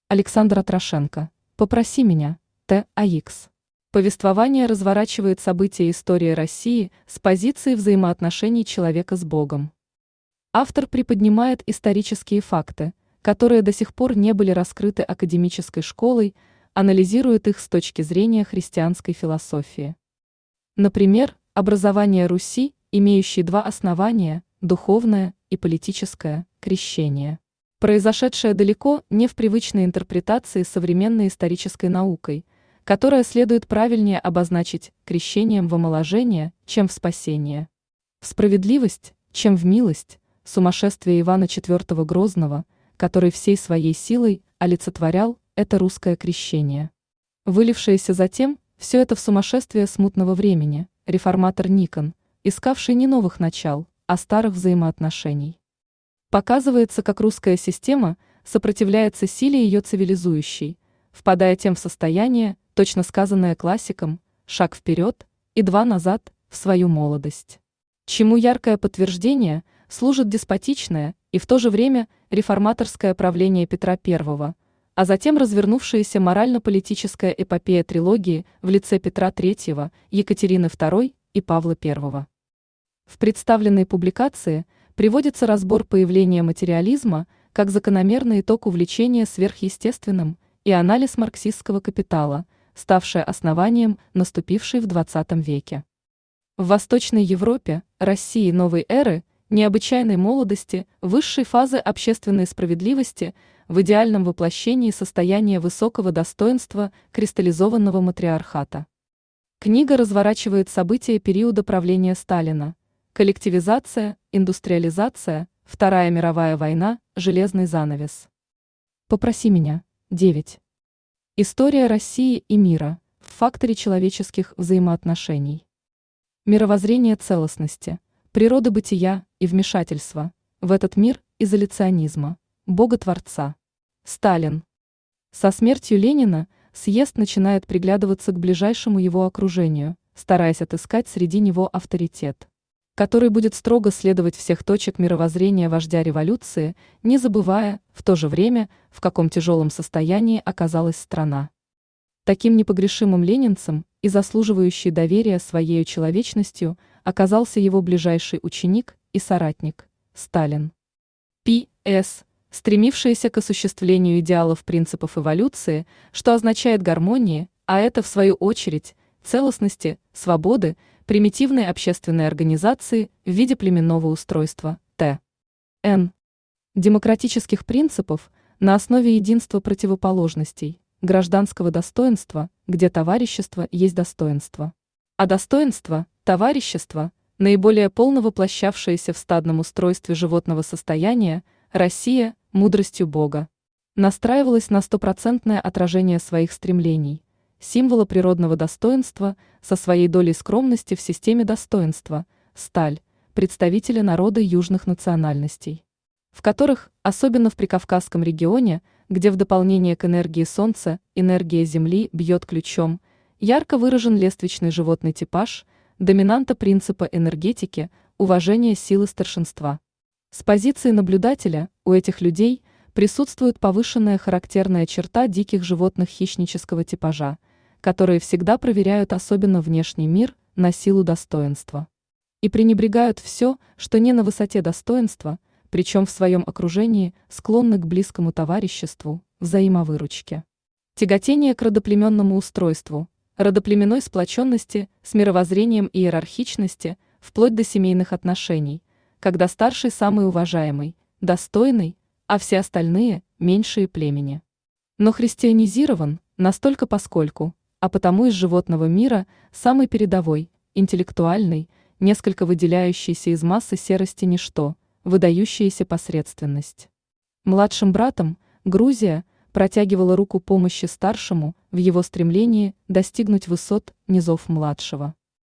Александр Атрошенко. «Попроси меня». Т.А.Х. Повествование разворачивает события истории России с позиции взаимоотношений человека с Богом. Автор приподнимает исторические факты, которые до сих пор не были раскрыты академической школой, анализирует их с точки зрения христианской философии. Например, образование Руси, имеющее два основания – духовное и политическое, крещение, произошедшее далеко не в привычной интерпретации современной исторической наукой, которая следует правильнее обозначить крещением в омоложение, чем в спасение, в справедливость, чем в милость, сумасшествие Ивана IV Грозного, который всей своей силой олицетворял это русское крещение. Вылившееся затем все это в сумасшествие смутного времени, реформатор Никон, искавший не новых начал, а старых взаимоотношений. Показывается, как русская система сопротивляется силе ее цивилизующей, впадая тем в состояние, точно сказанное классиком, шаг вперед и два назад в свою молодость. Чему яркое подтверждение служит деспотичное и в то же время реформаторское правление Петра I, а затем развернувшаяся морально-политическая эпопея трилогии в лице Петра III, Екатерины II и Павла I. В представленной публикации приводится разбор появления материализма как закономерный итог увлечения сверхъестественным и анализ марксистского капитала, ставшее основанием наступившей в XX веке. В Восточной Европе, России новой эры, необычайной молодости, высшей фазы общественной справедливости, в идеальном воплощении состояния высокого достоинства кристаллизованного матриархата. Книга разворачивает события периода правления Сталина: коллективизация, индустриализация, Вторая мировая война, железный занавес. «Попроси меня». 9. История России и мира в факторе человеческих взаимоотношений. Мировоззрение целостности, природы бытия и вмешательства в этот мир изоляционизма, Бога-творца. Сталин. Со смертью Ленина съезд начинает приглядываться к ближайшему его окружению, стараясь отыскать среди него авторитет, который будет строго следовать всех точек мировоззрения вождя революции, не забывая, в то же время, в каком тяжелом состоянии оказалась страна. Таким непогрешимым ленинцем и заслуживающий доверия своей человечностью оказался его ближайший ученик и соратник – Сталин. П.С. Стремившийся к осуществлению идеалов принципов эволюции, что означает гармонии, а это, в свою очередь, целостности, свободы, примитивной общественной организации в виде племенного устройства, Т.Н. демократических принципов на основе единства противоположностей, гражданского достоинства, где товарищество есть достоинство, а достоинство, товарищество, наиболее полно воплощавшееся в стадном устройстве животного состояния, Россия, мудростью Бога, настраивалась на стопроцентное отражение своих стремлений, символа природного достоинства со своей долей скромности в системе достоинства, сталь, представителя народа южных национальностей, в которых, особенно в Прикавказском регионе, где в дополнение к энергии солнца энергия Земли бьет ключом, ярко выражен лествичный животный типаж, доминанта принципа энергетики, уважение силы старшинства. С позиции наблюдателя у этих людей присутствует повышенная характерная черта диких животных хищнического типажа, которые всегда проверяют особенно внешний мир на силу достоинства и пренебрегают все, что не на высоте достоинства, причем в своем окружении склонны к близкому товариществу, взаимовыручке. Тяготение к родоплеменному устройству, родоплеменной сплоченности с мировоззрением иерархичности, вплоть до семейных отношений, когда старший самый уважаемый, достойный, а все остальные – меньшие племени. Но христианизирован настолько поскольку, а потому из животного мира самый передовой, интеллектуальный, несколько выделяющийся из массы серости ничто, выдающаяся посредственность. Младшим братом Грузия протягивала руку помощи старшему в его стремлении достигнуть высот низов младшего.